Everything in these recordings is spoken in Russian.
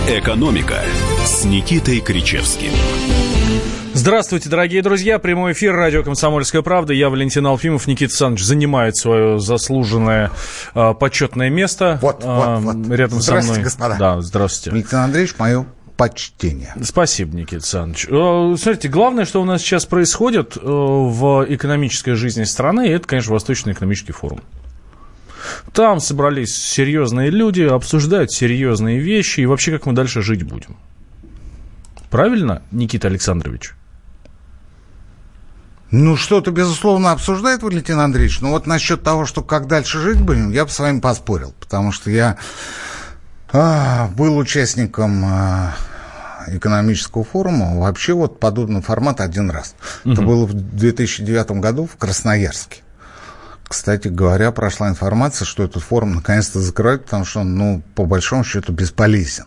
«Экономика» с Никитой Кричевским. Здравствуйте, дорогие друзья. Прямой эфир радио «Комсомольская правда». Я Валентин Алфимов. Никита Александрович занимает свое заслуженное почетное место. Вот. Рядом со мной. Здравствуйте, господа. Да, здравствуйте. Валентин Андреевич, мое почтение. Спасибо, Никита Александрович. Смотрите, главное, что у нас сейчас происходит в экономической жизни страны, это, конечно, Восточный экономический форум. Там собрались серьезные люди, обсуждают серьезные вещи и вообще, как мы дальше жить будем. Правильно, Никита Александрович? Ну, что-то, безусловно, обсуждает Валентин Андреевич. Но вот насчет того, что как дальше жить будем, я бы с вами поспорил. Потому что я был участником экономического форума. Вообще вот подобный формат один раз. Это было в 2009 году в Красноярске. Кстати говоря, прошла информация, что этот форум наконец-то закрывают, потому что он, по большому счету, бесполезен.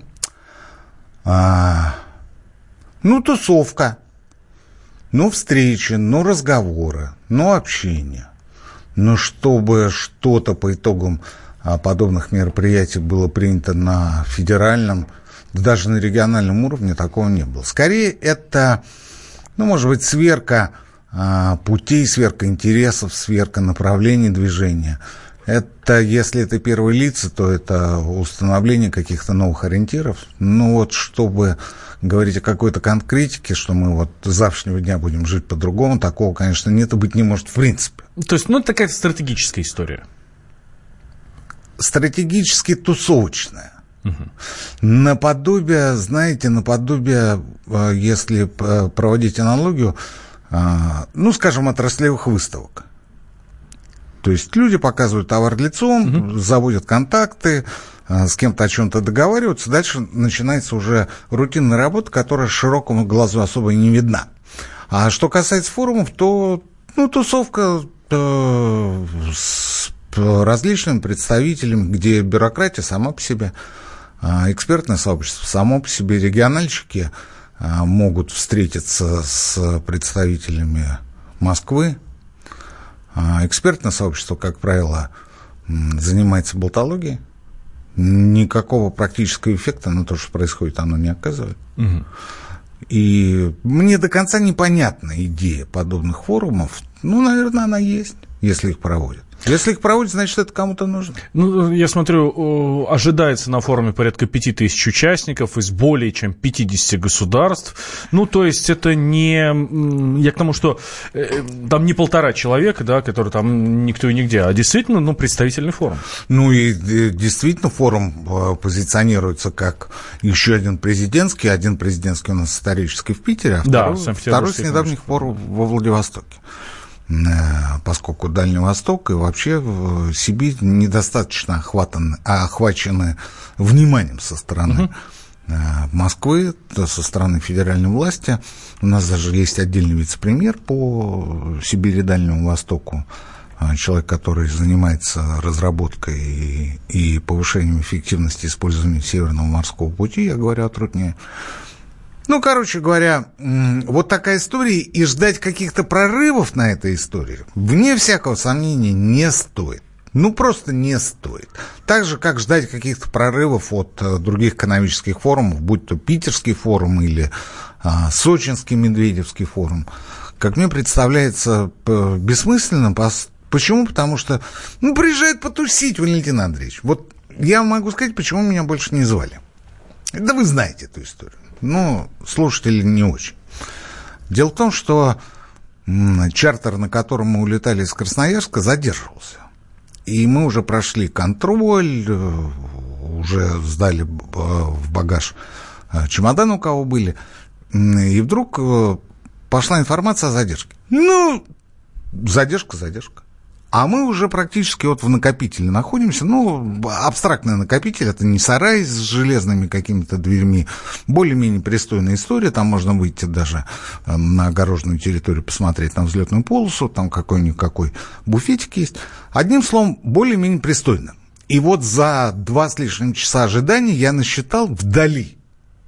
Тусовка. Встречи, разговоры, общение. Чтобы что-то по итогам подобных мероприятий было принято на федеральном, даже на региональном уровне, такого не было. Скорее, это, может быть, сверка путей, сверка интересов, сверка направлений движения. Это, если это первые лица, то это установление каких-то новых ориентиров. Чтобы говорить о какой-то конкретике, что мы с завтрашнего дня будем жить по-другому, такого, конечно, нет и быть не может в принципе. То есть, это такая стратегическая история. Стратегически тусовочная. Наподобие, если проводить аналогию, скажем, отраслевых выставок. То есть люди показывают товар лицом, заводят контакты, с кем-то о чем-то договариваются. Дальше начинается уже рутинная работа, которая широкому глазу особо не видна. А что касается форумов, то тусовка с различными представителями, где бюрократия сама по себе, экспертное сообщество само по себе, региональщики могут встретиться с представителями Москвы. Экспертное сообщество, как правило, занимается болтологией. Никакого практического эффекта на то, что происходит, оно не оказывает. И мне до конца непонятна идея подобных форумов. Наверное, она есть, если их проводят. Если их проводят, значит, это кому-то нужно. Я смотрю, ожидается на форуме порядка 5000 участников из более чем 50 государств. То есть это не... Я к тому, что там не 1,5 человека, да, который там никто и нигде, а действительно, представительный форум. И действительно форум позиционируется как еще один президентский у нас исторический в Питере, а второй с недавних пор во Владивостоке. Поскольку Дальний Восток и вообще Сибирь недостаточно охвачены вниманием со стороны Москвы, со стороны федеральной власти. У нас даже есть отдельный вице-премьер по Сибири и Дальнему Востоку, человек, который занимается разработкой и повышением эффективности использования Северного морского пути, я говорю о Трутне. Короче говоря, вот такая история, и ждать каких-то прорывов на этой истории, вне всякого сомнения, не стоит. Просто не стоит. Так же, как ждать каких-то прорывов от других экономических форумов, будь то Питерский форум или Сочинский Медведевский форум, как мне представляется, бессмысленным. Почему? Потому что, приезжает потусить, Валентин Андреевич. Вот я могу сказать, почему меня больше не звали. Да вы знаете эту историю. Слушатели не очень. Дело в том, что чартер, на котором мы улетали из Красноярска, задерживался. И мы уже прошли контроль, уже сдали в багаж чемодан, у кого были. И вдруг пошла информация о задержке. Задержка. А мы уже практически в накопителе находимся. Абстрактный накопитель, это не сарай с железными какими-то дверьми. Более-менее пристойная история. Там можно выйти даже на огороженную территорию, посмотреть на взлетную полосу. Там какой-никакой буфетик есть. Одним словом, более-менее пристойно. И за 2 с лишним часа ожидания я насчитал вдали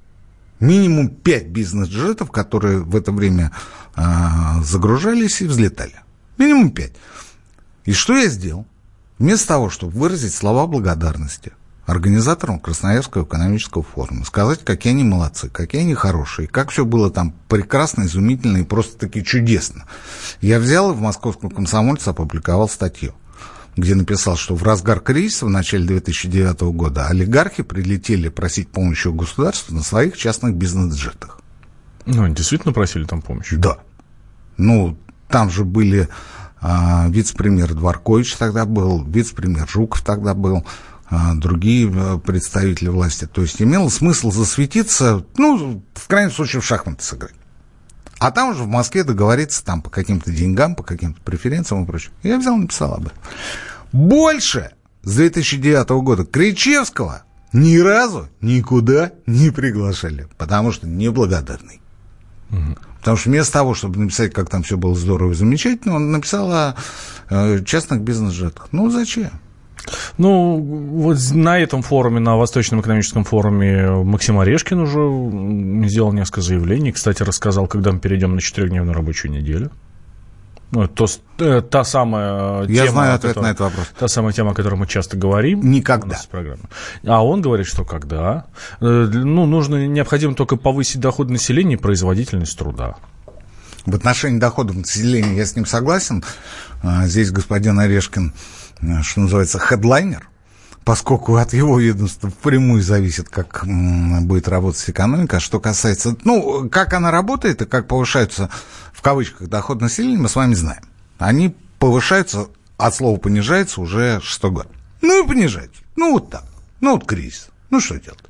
минимум 5 бизнес-джетов, которые в это время загружались и взлетали. Минимум 5. И что я сделал? Вместо того, чтобы выразить слова благодарности организаторам Красноярского экономического форума, сказать, какие они молодцы, какие они хорошие, как все было там прекрасно, изумительно и просто-таки чудесно. Я взял и в «Московском комсомольце» опубликовал статью, где написал, что в разгар кризиса в начале 2009 года олигархи прилетели просить помощи у государства на своих частных бизнес-джетах. Ну, они действительно просили там помощи? Да. Ну, там же были вице-премьер Дворкович тогда был, вице-премьер Жуков тогда был, другие представители власти. То есть имело смысл засветиться, ну, в крайнем случае, в шахматы сыграть. А там уже в Москве договориться там по каким-то деньгам, по каким-то преференциям и прочее. Я взял и написал об этом. Больше с 2009 года Кричевского ни разу никуда не приглашали, потому что неблагодарный. Потому что вместо того, чтобы написать, как там все было здорово и замечательно, он написал о частных бизнес-джетах. Ну, зачем? Ну, вот на этом форуме, на Восточном экономическом форуме, Максим Орешкин уже сделал несколько заявлений. Кстати, рассказал, когда мы перейдем на 4-дневную рабочую неделю. Ну, та самая тема... Я знаю ответ на этот вопрос. Та самая тема, о которой мы часто говорим. Никогда. А он говорит, что когда. Ну, необходимо только повысить доход населения и производительность труда. В отношении доходов населения я с ним согласен. Здесь господин Орешкин, что называется, хедлайнер, поскольку от его ведомства впрямую зависит, как будет работать экономика. А что касается, ну, как она работает и как повышаются, в кавычках, доход населения, мы с вами знаем. Они повышаются, от слова понижаются уже 6-й год. Ну и понижаются. Ну вот так. Ну вот кризис. Ну что делать?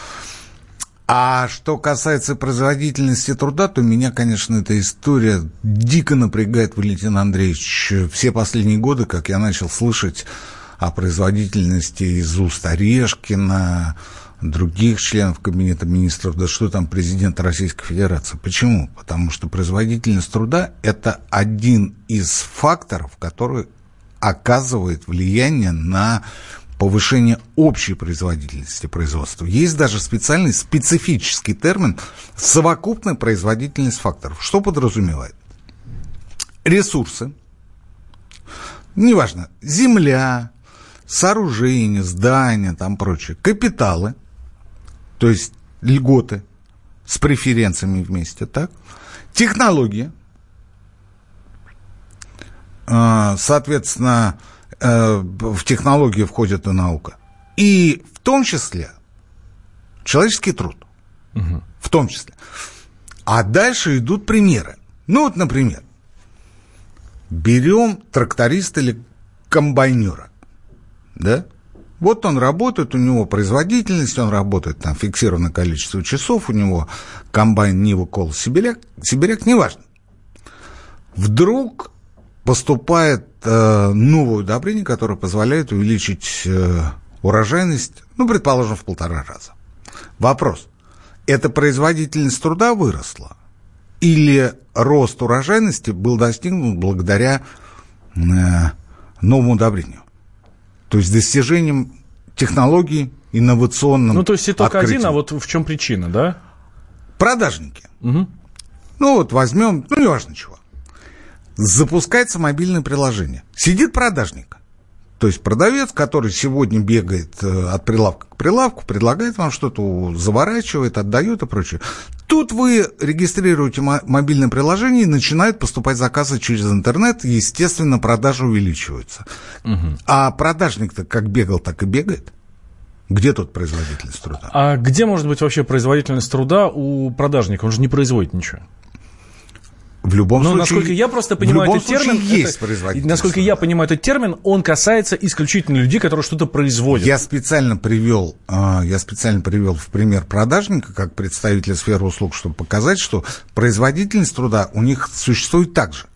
А что касается производительности труда, то меня, конечно, эта история дико напрягает, Валентин Андреевич. Все последние годы, как я начал слышать о производительности из уст Орешкина, других членов Кабинета министров, да что там президента Российской Федерации. Почему? Потому что производительность труда – это один из факторов, который оказывает влияние на повышение общей производительности производства. Есть даже специальный специфический термин «совокупная производительность факторов». Что подразумевает? Ресурсы, неважно, земля, сооружения, здания, там прочее, капиталы, то есть льготы с преференциями вместе, так? Технологии, соответственно, в технологии входит и наука. И в том числе человеческий труд. В том числе. А дальше идут примеры. Ну вот, например, берем тракториста или комбайнера. Да? Вот он работает, у него производительность, он работает там фиксированное количество часов, у него комбайн Нива, Кол, Сибиряк, неважно. Вдруг поступает новое удобрение, которое позволяет увеличить урожайность, ну, предположим, в 1,5 раза. Вопрос. Эта производительность труда выросла? Или рост урожайности был достигнут благодаря новому удобрению? То есть достижением технологий, инновационным. Ну, то есть и только открытием. один, а вот в чем причина, да? Продажники. Угу. Ну, вот возьмем, ну, неважно чего. Запускается мобильное приложение. Сидит продажник. То есть продавец, который сегодня бегает от прилавка к прилавку, предлагает вам что-то, заворачивает, отдает и прочее. Тут вы регистрируете мобильное приложение, и начинают поступать заказы через интернет, и, естественно, продажи увеличиваются. Угу. А продажник-то как бегал, так и бегает. Где тут производительность труда? А где может быть вообще производительность труда у продажника? Он же не производит ничего. В любом случае, насколько я просто понимаю этот термин, есть производительность. Насколько я понимаю этот термин, он касается исключительно людей, которые что-то производят. Я специально привел в пример продажника, как представителя сферы услуг, чтобы показать, что производительность труда у них существует так же.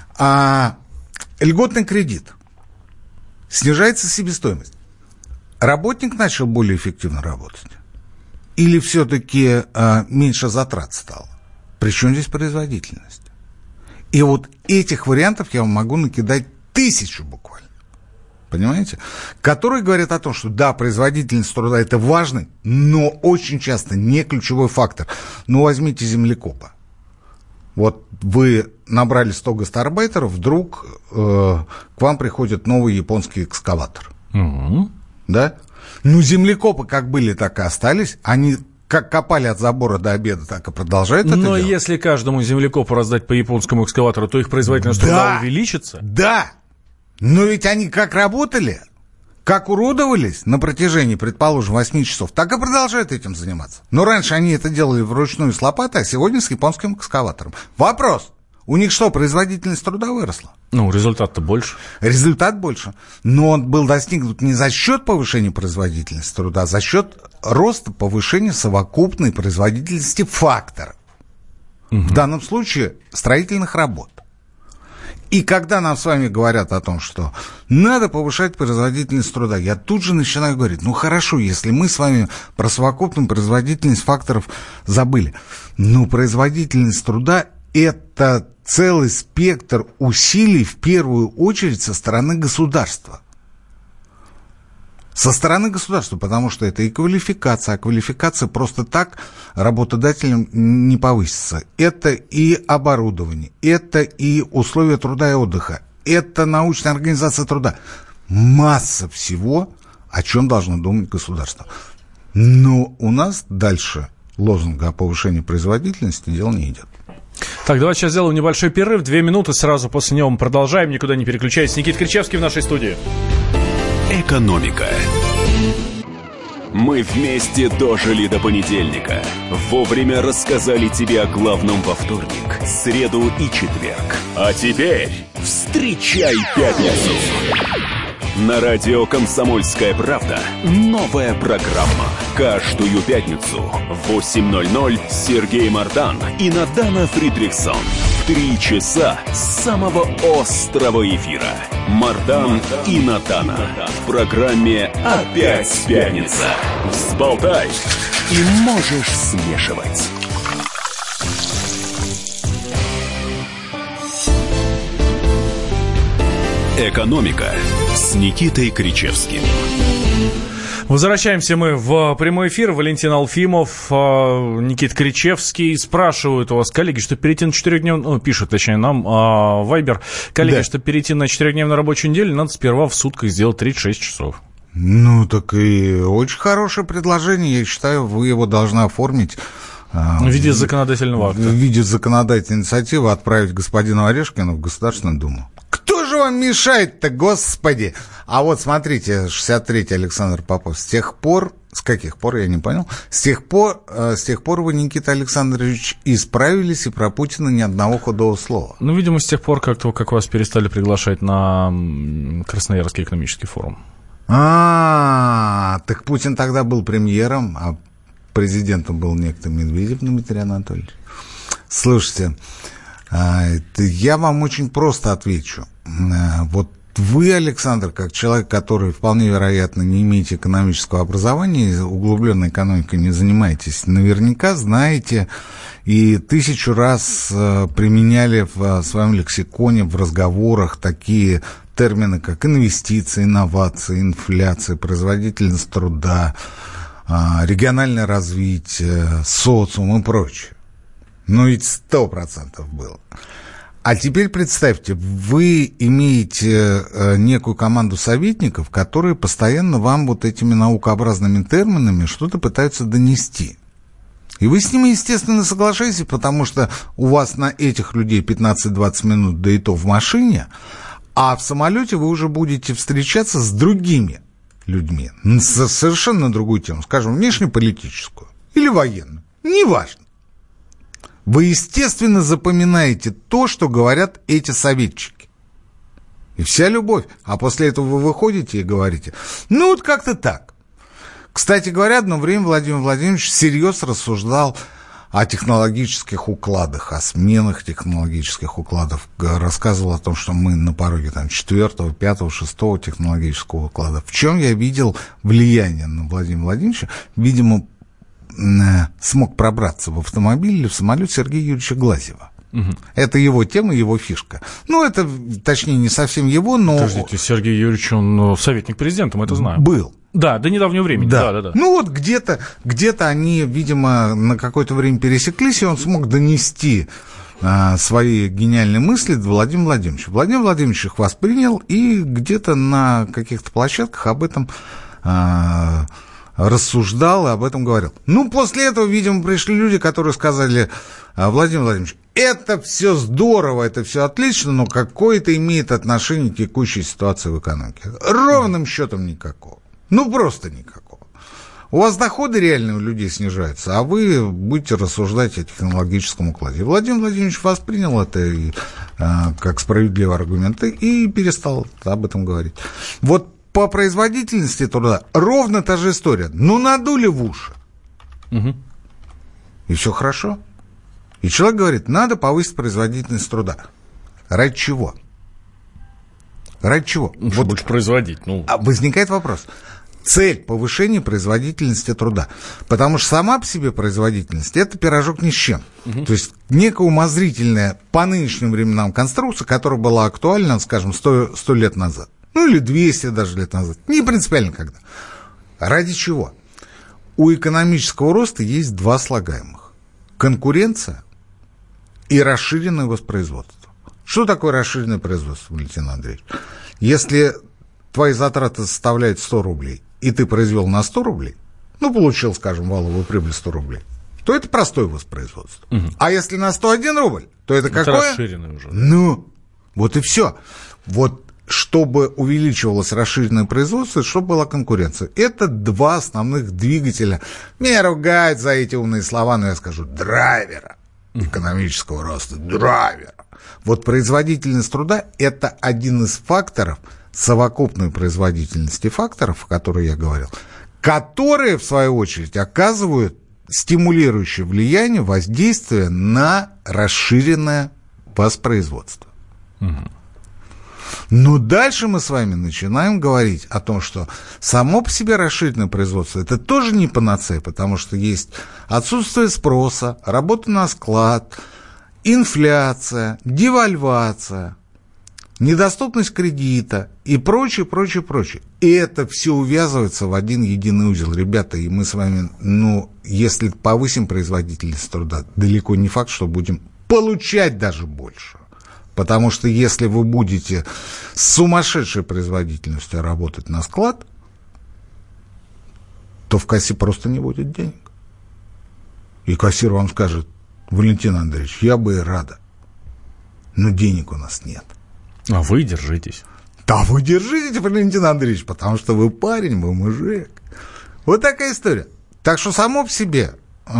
Льготный кредит. Снижается себестоимость. Работник начал более эффективно работать? Или все-таки меньше затрат стало? Причем здесь производительность? И вот этих вариантов я вам могу накидать 1000 буквально. Понимаете? Которые говорят о том, что да, производительность труда – это важный, но очень часто не ключевой фактор. Ну, возьмите землекопа. Вот вы набрали 100 гастарбайтеров, вдруг к вам приходит новый японский экскаватор. Угу. Да? Ну, землекопы как были, так и остались. Они как копали от забора до обеда, так и продолжают это делать. Но если каждому землекопу раздать по японскому экскаватору, то их производительность труда увеличится? Да, но ведь они как работали, как уродовались на протяжении, предположим, 8 часов, так и продолжают этим заниматься. Но раньше они это делали вручную с лопатой, а сегодня с японским экскаватором. Вопрос. У них что, производительность труда выросла? Ну, результат-то больше. Результат больше. Но он был достигнут не за счет повышения производительности труда, а за счет роста повышения совокупной производительности факторов. В данном случае строительных работ. И когда нам с вами говорят о том, что надо повышать производительность труда, я тут же начинаю говорить, ну хорошо, если мы с вами про совокупную производительность факторов забыли. Но производительность труда – это целый спектр усилий, в первую очередь, со стороны государства. Со стороны государства, потому что это и квалификация, а квалификация просто так работодателям не повысится. Это и оборудование, это и условия труда и отдыха, это научная организация труда. Масса всего, о чем должно думать государство. Но у нас дальше лозунга о повышении производительности дело не идет. Так, давайте сейчас сделаем небольшой перерыв. 2 минуты, сразу после него мы продолжаем. Никуда не переключайтесь. Никита Кричевский в нашей студии. Экономика. Мы вместе дожили до понедельника. Вовремя рассказали тебе о главном во вторник, среду и четверг. А теперь встречай пятницу. На радио «Комсомольская правда» новая программа. Каждую пятницу в 8:00 Сергей Мардан и Надана Фридрихсон. 3 часа самого острого эфира. Мардан и Надана. В программе «Опять пятница». Взболтай и можешь смешивать. «Экономика» с Никитой Кричевским. Возвращаемся мы в прямой эфир. Валентин Алфимов, Никита Кричевский. Спрашивают у вас, коллеги, что перейти на 4-дневную... пишут, точнее, нам Вайбер. Коллеги, да. Что перейти на 4-дневную рабочую неделю, надо сперва в сутках сделать 36 часов. Ну, так и очень хорошее предложение. Я считаю, вы его должны оформить... В виде законодательного акта. В виде законодательной инициативы отправить господину Орешкину в Государственную Думу. Кто же вам мешает-то, господи? А вот смотрите, 63-й Александр Попов. С тех пор, с каких пор, я не понял, с тех пор вы, Никита Александрович, исправились, и про Путина ни одного худого слова. Ну, видимо, с тех пор, как вас перестали приглашать на Красноярский экономический форум. Так Путин тогда был премьером, а президентом был некто Медведев Дмитрий Анатольевич. Слушайте, я вам очень просто отвечу. Вот вы, Александр, как человек, который вполне вероятно не имеете экономического образования, углубленной экономикой не занимаетесь, наверняка знаете и 1000 раз применяли в своем лексиконе, в разговорах такие термины, как инвестиции, инновации, инфляция, производительность труда, региональное развитие, социум и прочее. Ну, ведь 100% было. А теперь представьте, вы имеете некую команду советников, которые постоянно вам вот этими наукообразными терминами что-то пытаются донести. И вы с ними, естественно, соглашаетесь, потому что у вас на этих людей 15-20 минут, да и то в машине, а в самолете вы уже будете встречаться с другими людьми, с совершенно другую тему, скажем, внешнеполитическую или военную, неважно. Вы, естественно, запоминаете то, что говорят эти советчики. И вся любовь. А после этого вы выходите и говорите, ну, вот как-то так. Кстати говоря, одно время Владимир Владимирович всерьез рассуждал о технологических укладах, о сменах технологических укладов. Рассказывал о том, что мы на пороге 4-го, 5-го, 6-го технологического уклада. В чем я видел влияние на Владимира Владимировича? Видимо, смог пробраться в автомобиль или в самолет Сергея Юрьевича Глазьева. Угу. Это его тема, его фишка. Ну, это, точнее, не совсем его, но... Подождите, Сергей Юрьевич, он советник президента, мы это знаем. Был. Да, до недавнего времени. Да. Ну, вот где-то они, видимо, на какое-то время пересеклись, и он смог донести свои гениальные мысли до Владимира Владимировича. Владимир Владимирович их воспринял, и где-то на каких-то площадках об этом рассуждал и об этом говорил. Ну, после этого, видимо, пришли люди, которые сказали: Владимир Владимирович, это все здорово, это все отлично, но какое это имеет отношение к текущей ситуации в экономике? Ровным счетом никакого. Ну, просто никакого. У вас доходы реальные у людей снижаются, а вы будете рассуждать о технологическом укладе. Владимир Владимирович воспринял это как справедливый аргумент и перестал об этом говорить. Вот по производительности труда ровно та же история. Ну, надули в уши. Угу. И все хорошо. И человек говорит, надо повысить производительность труда. Ради чего? Ради чего? Ну, вот больше производить. Ну. Возникает вопрос. Цель повышения производительности труда. Потому что сама по себе производительность – это пирожок ни с чем. Угу. То есть некая умозрительная по нынешним временам конструкция, которая была актуальна, скажем, 100 лет назад. Ну, или 200 даже лет назад. Не принципиально когда. Ради чего? У экономического роста есть два слагаемых. Конкуренция и расширенное воспроизводство. Что такое расширенное производство, Валентин Андреевич? Если твои затраты составляют 100 рублей, и ты произвел на 100 рублей, ну, получил, скажем, валовую прибыль 100 рублей, то это простое воспроизводство. Угу. А если на 101 рубль, то это какое? Это расширенное уже. Ну, вот и все. Вот чтобы увеличивалось расширенное производство, чтобы была конкуренция. Это два основных двигателя. Меня ругают за эти умные слова, но я скажу драйвера экономического роста. Драйвера. Вот производительность труда – это один из факторов, совокупной производительности факторов, о которых я говорил, которые, в свою очередь, оказывают стимулирующее влияние, воздействие на расширенное воспроизводство. Угу. Но дальше мы с вами начинаем говорить о том, что само по себе расширенное производство – это тоже не панацея, потому что есть отсутствие спроса, работа на склад, инфляция, девальвация, недоступность кредита и прочее, прочее, прочее. И это все увязывается в один единый узел. Ребята, и мы с вами, если повысим производительность труда, далеко не факт, что будем получать даже больше. Потому что если вы будете с сумасшедшей производительностью работать на склад, то в кассе просто не будет денег. И кассир вам скажет: Валентин Андреевич, я бы и рада, но денег у нас нет. А вы держитесь. Да вы держитесь, Валентин Андреевич, потому что вы парень, вы мужик. Вот такая история. Так что само по себе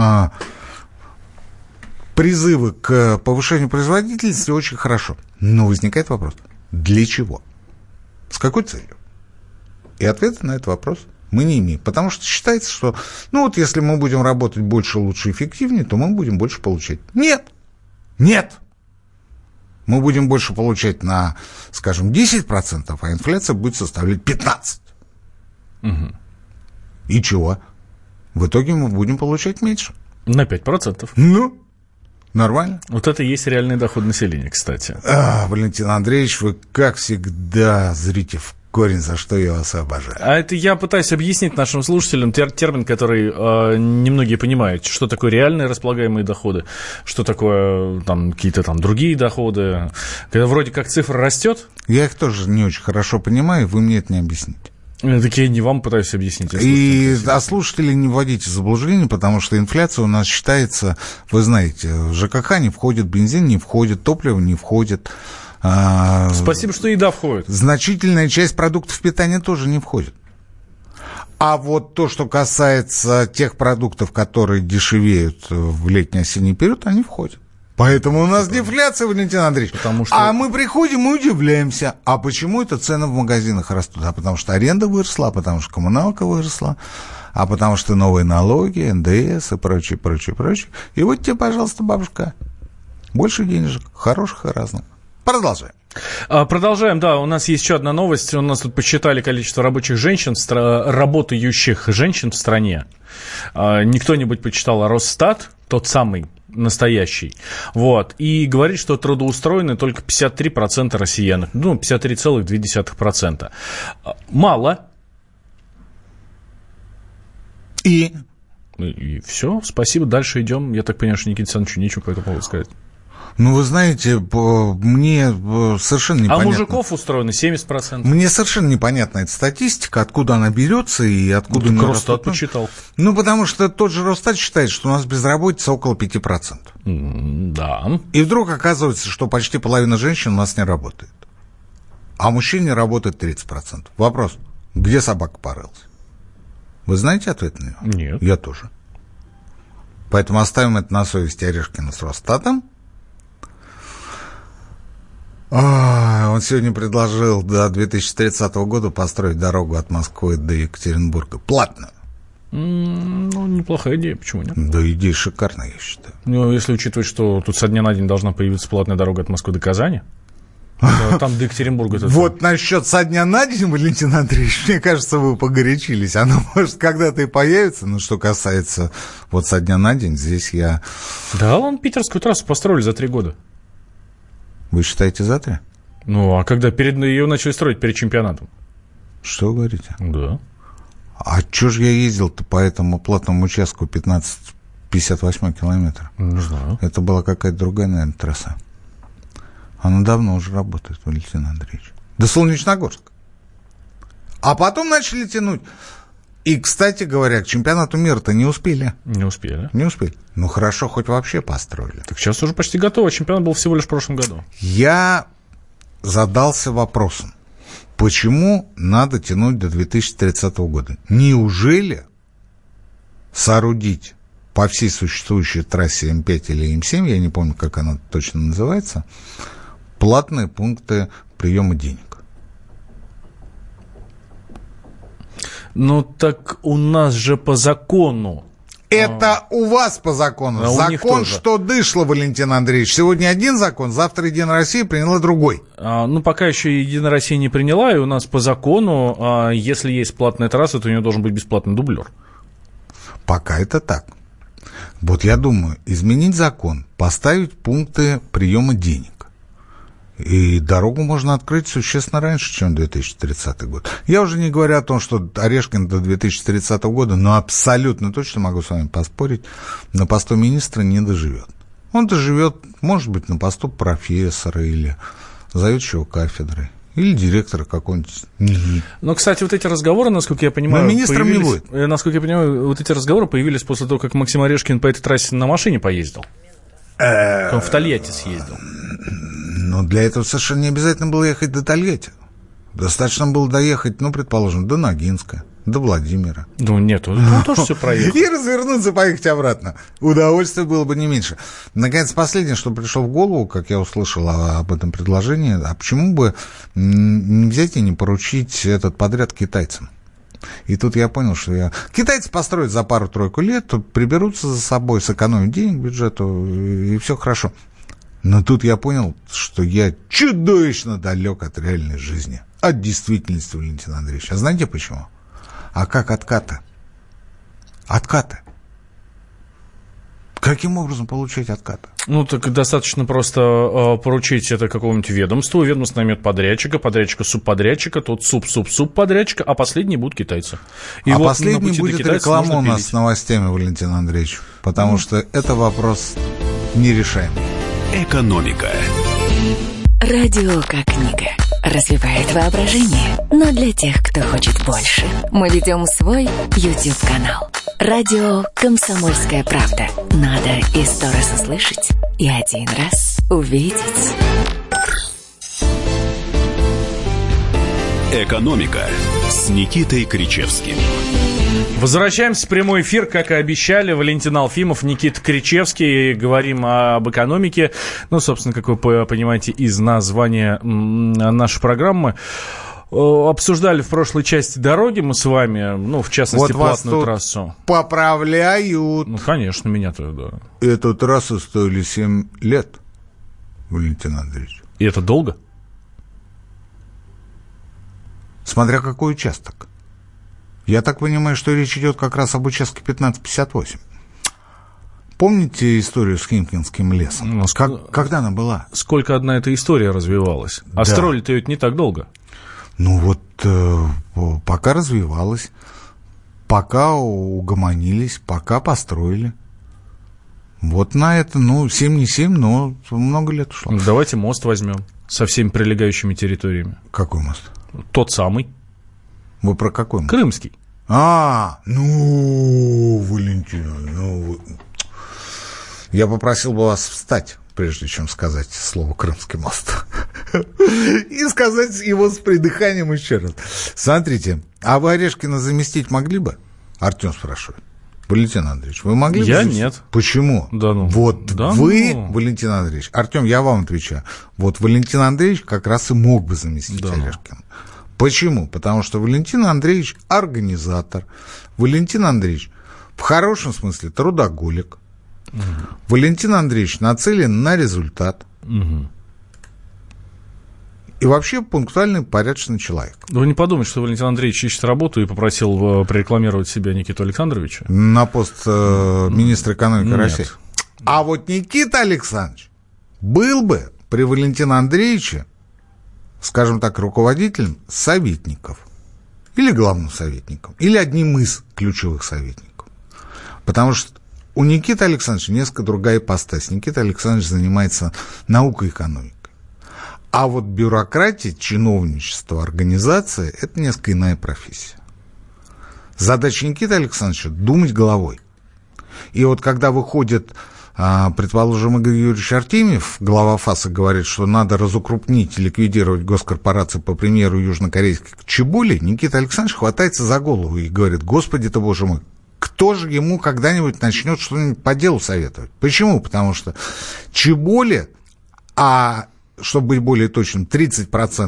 призывы к повышению производительности очень хорошо. Но возникает вопрос, для чего? С какой целью? И ответа на этот вопрос мы не имеем. Потому что считается, что, если мы будем работать больше, лучше, эффективнее, то мы будем больше получать. Нет. Нет. Мы будем больше получать на, скажем, 10%, а инфляция будет составлять 15%. Угу. И чего? В итоге мы будем получать меньше. На 5%. Нормально. Вот это и есть реальный доход населения, кстати. Валентин Андреевич, вы, как всегда, зрите в корень, за что я вас обожаю. А это я пытаюсь объяснить нашим слушателям термин, который немногие понимают, что такое реальные располагаемые доходы, что такое какие-то другие доходы. Когда вроде как цифра растет. Я их тоже не очень хорошо понимаю, вы мне это не объясните. Так я не вам пытаюсь объяснить. А слушателей не вводите в заблуждение, потому что инфляция у нас считается, вы знаете, ЖКХ не входит, бензин не входит, топливо не входит. Спасибо, что еда входит. Значительная часть продуктов питания тоже не входит. А вот то, что касается тех продуктов, которые дешевеют в летний-осенний период, они входят. Поэтому у нас дефляция, Валентин Андреевич. А мы приходим и удивляемся. А почему это цены в магазинах растут? А потому что аренда выросла, а потому что коммуналка выросла, а потому что новые налоги, НДС и прочее, прочее, прочее. И вот тебе, пожалуйста, бабушка, больше денежек, хороших и разных. Продолжаем. Продолжаем, да, у нас есть еще одна новость. У нас тут посчитали количество рабочих женщин, работающих женщин в стране. Не кто-нибудь почитал, а Росстат, тот самый настоящий. Вот. И говорит, что трудоустроены только 53% россиян. 53,2%. Мало. И все, спасибо, дальше идем. Я так понимаю, что Никите Александровичу нечего по этому поводу сказать. Ну, вы знаете, мне совершенно непонятно. А мужиков устроено 70%. Мне совершенно непонятна эта статистика, откуда она берется и откуда... Ну, Росстат почитал. Ну, потому что тот же Росстат считает, что у нас безработица около 5%. Да. И вдруг оказывается, что почти половина женщин у нас не работает. А мужчин не работает 30%. Вопрос, где собака порылась? Вы знаете ответ на него? Нет. Я тоже. Поэтому оставим это на совести Орешкина с Росстатом. Он сегодня предложил до 2030 года построить дорогу от Москвы до Екатеринбурга платную. Ну, неплохая идея, почему нет? Да, идея шикарная, я считаю. Ну, если учитывать, что тут со дня на день должна появиться платная дорога от Москвы до Казани, там до Екатеринбурга... Вот насчет со дня на день, Валентин Андреевич, мне кажется, вы погорячились. Оно, может, когда-то и появится, но что касается вот со дня на день, здесь я... Да, вон питерскую трассу построили за 3 года. Вы считаете за 3? Ну, а когда ее начали строить перед чемпионатом? Что вы говорите? Да. А чё же я ездил-то по этому платному участку 15-58 километра? Не знаю. Это была какая-то другая, наверное, трасса. Она давно уже работает, Валентин Андреевич. До Солнечногорска. А потом начали тянуть. И, кстати говоря, к чемпионату мира-то не успели. Не успели. Не успели. Ну, хорошо, хоть вообще построили. Так сейчас уже почти готово. Чемпионат был всего лишь в прошлом году. Я задался вопросом, почему надо тянуть до 2030 года? Неужели соорудить по всей существующей трассе М5 или М7, я не помню, как она точно называется, платные пункты приема денег? Ну, так у нас же по закону. Это у вас по закону. Закон, что дышло, Валентин Андреевич. Сегодня один закон, завтра Единая Россия приняла другой. Ну, пока еще Единая Россия не приняла, и у нас по закону, если есть платная трасса, то у нее должен быть бесплатный дублер. Пока это так. Вот я думаю, изменить закон, поставить пункты приема денег. И дорогу можно открыть существенно раньше, чем 2030 год. Я уже не говорю о том, что Орешкин до 2030 года, но абсолютно точно могу с вами поспорить, на посту министра не доживет. Он доживет, может быть, на посту профессора или заведующего кафедрой. Или директора какого-нибудь НИИ. Но, кстати, вот эти разговоры, насколько я понимаю... Но министром не будет. Насколько я понимаю, вот эти разговоры появились после того, как Максим Орешкин по этой трассе на машине поездил. Он в Тольятти съездил. Но для этого совершенно не обязательно было ехать до Тольятти. Достаточно было доехать, ну, предположим, до Ногинска, до Владимира. Ну, нет, он тоже все проехал. И развернуться, поехать обратно. Удовольствие было бы не меньше. Наконец, последнее, что пришло в голову, как я услышал об этом предложении, а почему бы не взять и не поручить этот подряд китайцам? И тут я понял, что китайцы построят за пару-тройку лет, приберутся за собой, сэкономят денег бюджету, и все хорошо. Но тут я понял, что я чудовищно далек от реальной жизни, от действительности, Валентин Андреевич. А знаете почему? А как откаты? Откаты. Каким образом получать откаты? Ну, так достаточно просто поручить это какому-нибудь ведомству. Ведомство наймет подрядчика, подрядчика субподрядчика, тот субподрядчика, а последние будут китайцы. И а вот последний будет реклама у нас с новостями, Валентин Андреевич, потому что это вопрос нерешаемый. Экономика. Радио как книга. Развивает воображение. Но для тех, кто хочет больше, мы ведем свой YouTube-канал. Радио «Комсомольская правда». Надо и 100 раз услышать, и 1 раз увидеть. Экономика с Никитой Кричевским. Возвращаемся в прямой эфир, как и обещали. Валентин Алфимов, Никита Кричевский. Говорим об экономике. Ну, собственно, как вы понимаете из названия нашей программы. Обсуждали в прошлой части дороги мы с вами, ну, в частности, вот платную трассу. Поправляют. Ну, конечно, меня-то, да. Эту трассу стоили 7 лет, Валентин Андреевич. И это долго? Смотря какой участок. Я так понимаю, что речь идет как раз об участке 1558. Помните историю с Химкинским лесом? Ну, когда она была? Сколько одна эта история развивалась? А да. Строили-то ее не так долго. Ну вот, пока развивалась, пока угомонились, пока построили. Вот на это, 7 не 7, но много лет ушло. Давайте мост возьмем со всеми прилегающими территориями. Какой мост? Тот самый. Вы про какой мост? Крымский. Валентина, Я попросил бы вас встать, прежде чем сказать слово «Крымский мост». И сказать его с придыханием еще раз. Смотрите, а вы Орешкина заместить могли бы? Артем спрашивает. Валентин Андреевич, вы могли бы? Я нет. Почему? Вы, Валентин Андреевич. Артем, я вам отвечаю. Вот Валентин Андреевич как раз и мог бы заместить Орешкина. Почему? Потому что Валентин Андреевич организатор. Валентин Андреевич в хорошем смысле трудоголик. Валентин Андреевич нацелен на результат. И вообще пунктуальный, порядочный человек. Вы не подумайте, что Валентин Андреевич ищет работу и попросил прорекламировать себя Никиту Александровича? На пост министра экономики России. А вот Никита Александрович был бы при Валентине Андреевиче, скажем так, руководителем советников. Или главным советником. Или одним из ключевых советников. Потому что у Никиты Александровича несколько другая ипостась. Никита Александрович занимается наукой и экономикой. А вот бюрократия, чиновничество, организация – это несколько иная профессия. Задача Никиты Александровича – думать головой. И вот когда выходит, предположим, Игорь Юрьевич Артемьев, глава ФАСа, говорит, что надо разукрупнить и ликвидировать госкорпорации по примеру южнокорейских Чеболи, Никита Александрович хватается за голову и говорит: «Господи ты, Боже мой, кто же ему когда-нибудь начнет что-нибудь по делу советовать?» Почему? Потому что Чеболи, чтобы быть более точным, 30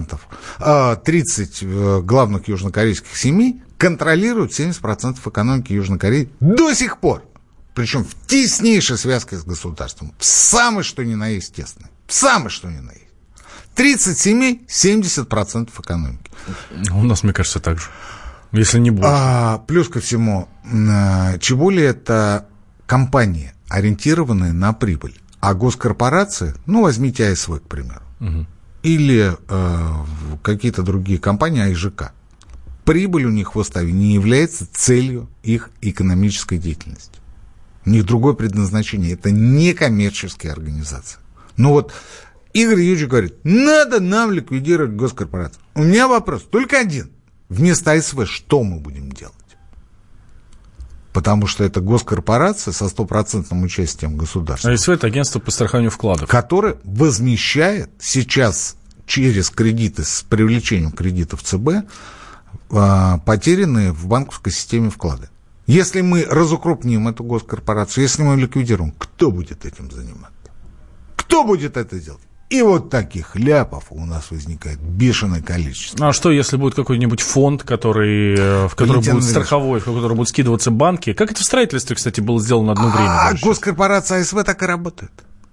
главных южнокорейских семей контролируют 70% экономики Южной Кореи до сих пор. Причем в теснейшей связке с государством. В самой что ни на есть тесной. В самой что ни на есть. 30 семей, 70% экономики. У нас, мне кажется, так же. Если не больше. Плюс ко всему, Чеболи – это компании, ориентированные на прибыль. А госкорпорации, возьмите АСВ, к примеру, или какие-то другие компании, АИЖК, прибыль у них в уставе не является целью их экономической деятельности. У них другое предназначение, это не коммерческие организации. Игорь Юрьевич говорит: надо нам ликвидировать госкорпорацию. У меня вопрос только один. Вместо АСВ что мы будем делать? Потому что это госкорпорация со 100% участием государства. АСВ – это агентство по страхованию вкладов. Которое возмещает сейчас через кредиты с привлечением кредитов ЦБ потерянные в банковской системе вклады. Если мы разукрупним эту госкорпорацию, если мы ликвидируем, кто будет этим заниматься? Кто будет это делать? И вот таких ляпов у нас возникает бешеное количество. А что, если будет какой-нибудь фонд, в который будет страховой, в который будут скидываться банки? Как это в строительстве, кстати, было сделано одно время? Госкорпорация АСВ так и работает.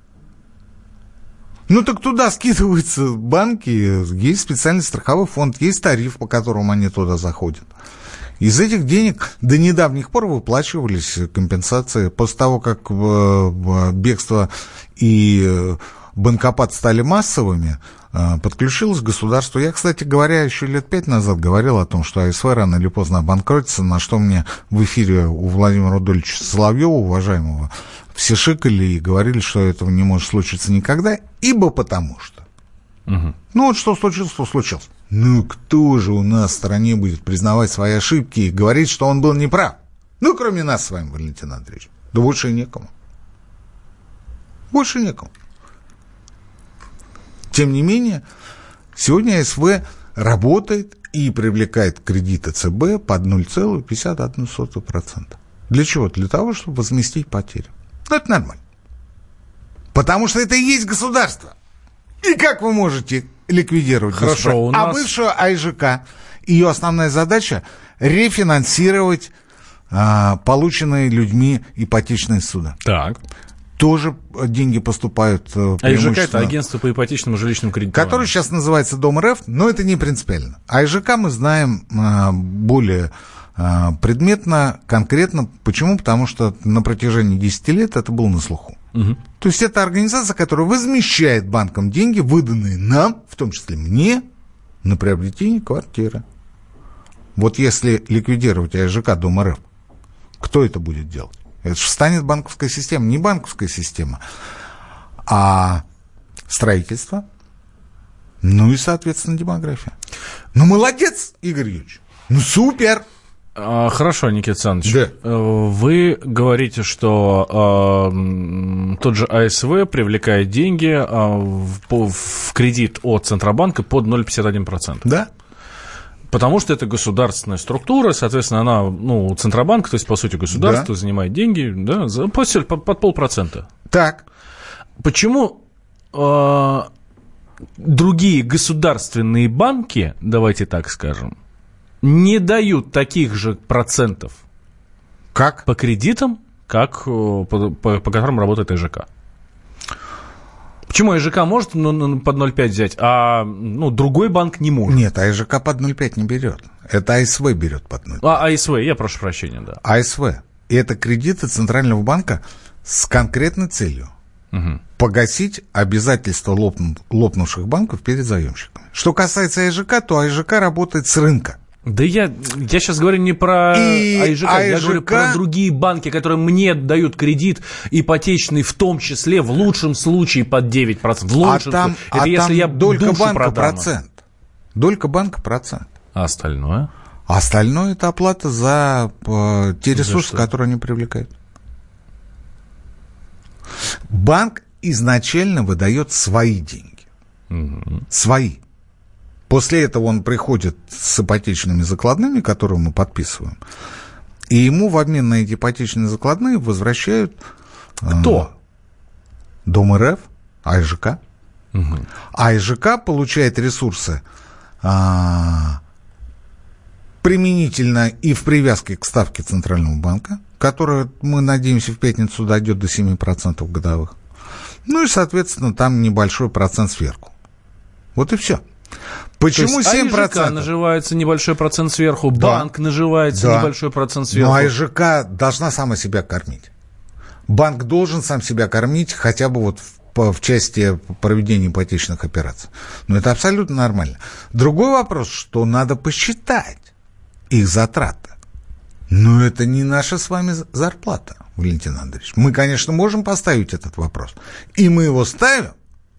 Так туда скидываются банки, есть специальный страховой фонд, есть тариф, по которому они туда заходят. Из этих денег до недавних пор выплачивались компенсации. После того, как бегство и банкопад стали массовыми, подключилось государство. Я, кстати говоря, еще лет 5 назад говорил о том, что АСВ рано или поздно обанкротится, на что мне в эфире у Владимира Рудольевича Соловьева, уважаемого, все шикали и говорили, что этого не может случиться никогда, ибо потому что. Что случилось, то случилось. Кто же у нас в стране будет признавать свои ошибки и говорить, что он был неправ? Кроме нас с вами, Валентин Андреевич. Да больше и некому. Больше некому. Тем не менее, сегодня АСВ работает и привлекает кредиты ЦБ под 0,51%. Для чего? Для того, чтобы возместить потери. Это нормально. Потому что это и есть государство. И как вы можете ликвидировать государство? А бывшую АИЖК, ее основная задача – рефинансировать полученные людьми ипотечные суда. Так. Тоже деньги поступают преимущественно. АИЖК – это агентство по ипотечному жилищному кредитованию. Которое сейчас называется Дом РФ, но это не принципиально. АИЖК мы знаем более предметно, конкретно. Почему? Потому что на протяжении 10 лет это было на слуху. То есть это организация, которая возмещает банкам деньги, выданные нам, в том числе мне, на приобретение квартиры. Вот если ликвидировать АИЖК Дом РФ, кто это будет делать? Это же станет банковская система. Не банковская система, а строительство, ну и, соответственно, демография. Ну, молодец, Игорь Юрьевич. Ну, супер. Хорошо, Никита Александрович. Да. Вы говорите, что тот же АСВ привлекает деньги в кредит от Центробанка под 0,51%. Да. Потому что это государственная структура, соответственно, она, ну, Центробанк, то есть, по сути, государство занимает деньги, да, под 0,5%. Так. Почему другие государственные банки, давайте так скажем, не дают таких же процентов Как? по кредитам, как по которым работает ИЖК? Почему ИЖК может под 0,5 взять, а другой банк не может? Нет, АИЖК под 0,5 не берет. Это АСВ берет под 0,5. АСВ, я прошу прощения, да. АСВ. И это кредиты Центрального банка с конкретной целью. Погасить обязательства лопнувших банков перед заемщиками. Что касается АИЖК, то АИЖК работает с рынка. Да я сейчас говорю не про АИЖК, я говорю про другие банки, которые мне дают кредит ипотечный, в том числе, в лучшем случае под 9%. В лучшем случае. Это если я долька банка продам. процент. Долька банка процент. А остальное? А остальное это оплата за те ресурсы, которые они привлекают. Банк изначально выдает свои деньги. Свои. После этого он приходит с ипотечными закладными, которые мы подписываем, и ему в обмен на эти ипотечные закладные возвращают... Кто? Дом РФ, АИЖК. АИЖК получает ресурсы применительно и в привязке к ставке Центрального банка, которая, мы надеемся, в пятницу дойдет до 7% годовых. Ну и, соответственно, там небольшой процент сверху. Вот и все. Почему 7%? АИЖК наживается небольшой процент сверху, банк наживается небольшой процент сверху. Но АИЖК должна сама себя кормить. Банк должен сам себя кормить хотя бы вот в части проведения ипотечных операций. Но это абсолютно нормально. Другой вопрос, что надо посчитать их затраты. Но это не наша с вами зарплата, Валентин Андреевич. Мы, конечно, можем поставить этот вопрос. И мы его ставим.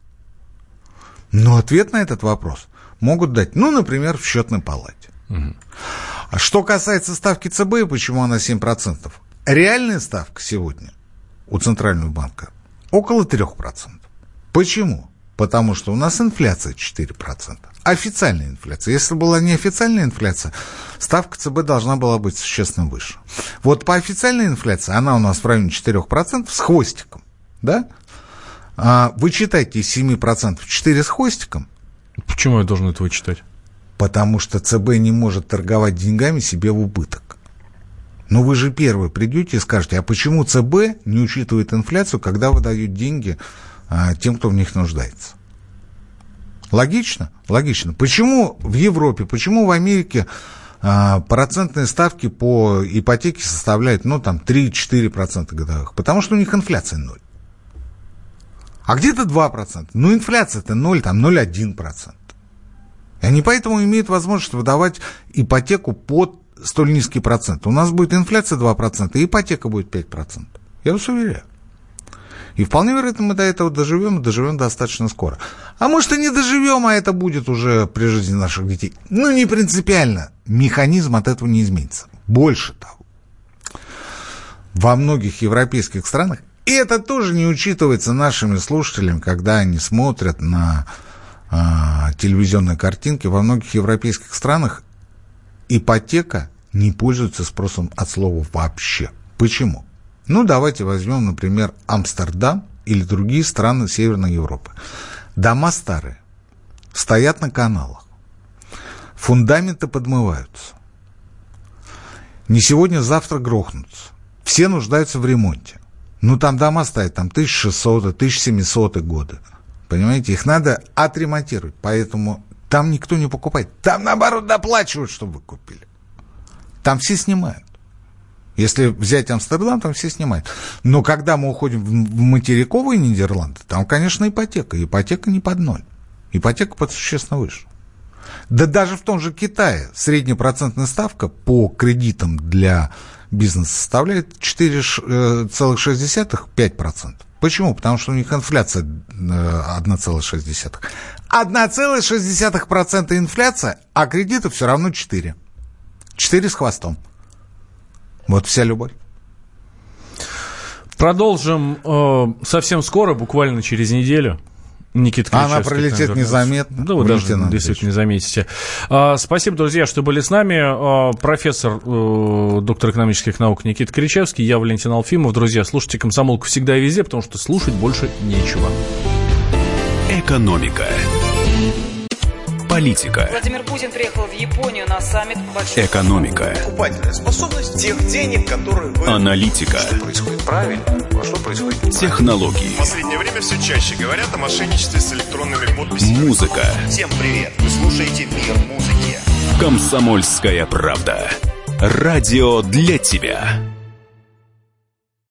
Но ответ на этот вопрос могут дать, например, в счетной палате. А что касается ставки ЦБ и почему она 7%, реальная ставка сегодня у Центрального банка около 3%. Почему? Потому что у нас инфляция 4%. Официальная инфляция. Если была неофициальная инфляция, ставка ЦБ должна была быть существенно выше. Вот по официальной инфляции она у нас в районе 4% с хвостиком. Да? Вычитайте из 7% 4 с хвостиком. Почему я должен это вычитать? Потому что ЦБ не может торговать деньгами себе в убыток. Но вы же первые придете и скажете, а почему ЦБ не учитывает инфляцию, когда выдают деньги тем, кто в них нуждается? Логично? Логично. Почему в Европе, почему в Америке процентные ставки по ипотеке составляют, 3-4% годовых? Потому что у них инфляция 0. А где-то 2%. Инфляция-то 0, 0,1%. И они поэтому имеют возможность выдавать ипотеку под столь низкий процент. У нас будет инфляция 2%, и ипотека будет 5%. Я вас уверяю. И вполне вероятно, мы до этого доживем, и доживем достаточно скоро. А может, и не доживем, а это будет уже при жизни наших детей. Не принципиально. Механизм от этого не изменится. Больше того. Во многих европейских странах, и это тоже не учитывается нашими слушателями, когда они смотрят на телевизионные картинки, во многих европейских странах ипотека не пользуется спросом от слова вообще. Почему? Давайте возьмем, например, Амстердам или другие страны Северной Европы. Дома старые, стоят на каналах, фундаменты подмываются. Не сегодня, завтра грохнутся. Все нуждаются в ремонте. Там дома стоят, 1600, 1700 годы. Понимаете, их надо отремонтировать, поэтому там никто не покупает. Там, наоборот, доплачивают, чтобы вы купили. Там все снимают. Если взять Амстердам, там все снимают. Но когда мы уходим в материковые Нидерланды, там, конечно, ипотека. Ипотека не под 0. Ипотека под существенно выше. Да даже в том же Китае средняя процентная ставка по кредитам для бизнеса составляет 4,6-5%. Почему? Потому что у них инфляция 1,6%. 1,6% инфляция, а кредиты все равно 4. 4 с хвостом. Вот вся любовь. Продолжим совсем скоро, буквально через неделю. Никита Кричевский. Она пролетит незаметно. Да, вы даже действительно не заметите. Спасибо, друзья, что были с нами. Профессор, доктор экономических наук Никита Кричевский, я Валентин Алфимов. Друзья, слушайте «Комсомолку» всегда и везде, потому что слушать больше нечего. Экономика. Политика. Владимир Путин приехал в Японию на саммит большой... Экономика. Покупательная способность тех денег, которые вы... Аналитика. Что происходит правильно, а что происходит неправильно. Технологии. В последнее время все чаще говорят о мошенничестве с электронными подписями. Музыка. Всем привет! Вы слушаете «Мир музыки». «Комсомольская правда». Радио для тебя.